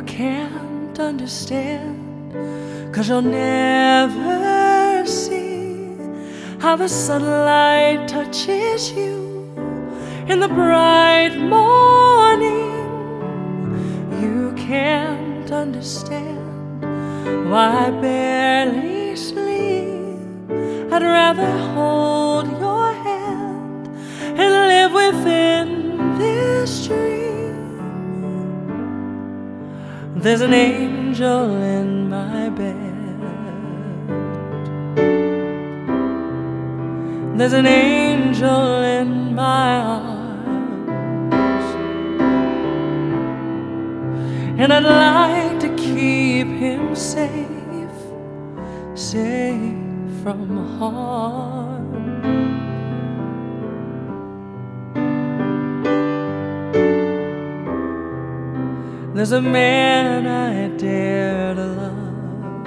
can't understand, 'cause you'll never see how the sunlight touches you in the bright morning. You can't understand why I barely sleep. I'd rather hold your hand and live within this dream. There's an angel in my bed. There's an angel in my arms, and I'd like to keep him safe, safe from harm. There's a man I dare to love,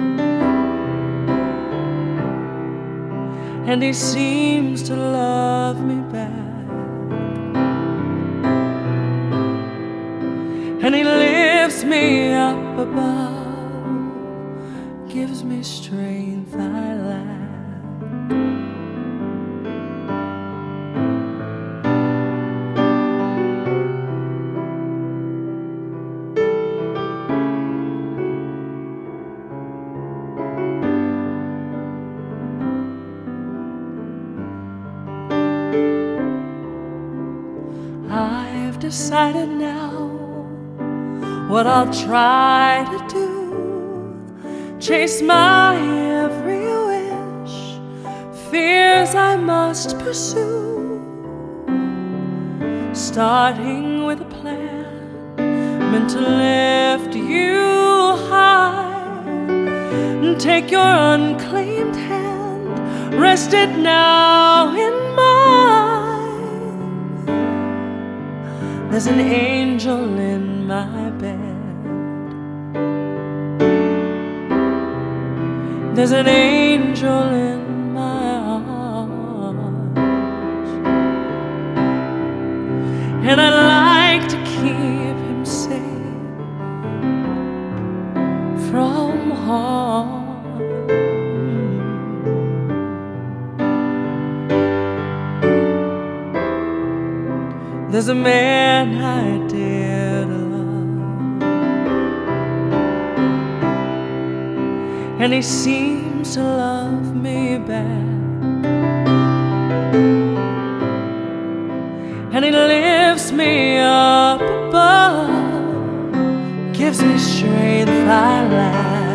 and he seems to love me back, and he lifts me up above, gives me strength I lack. I've decided now what I'll try to do, chase my every wish, fears I must pursue, starting with a plan meant to lift you high, and take your unclaimed hand, rest it now in mine. There's an angel in my bed. There's an angel in my arms, and I'd like to keep him safe from harm. There's a man I dare to love, and he seems to love me back, and he lifts me up above, gives me strength I lack.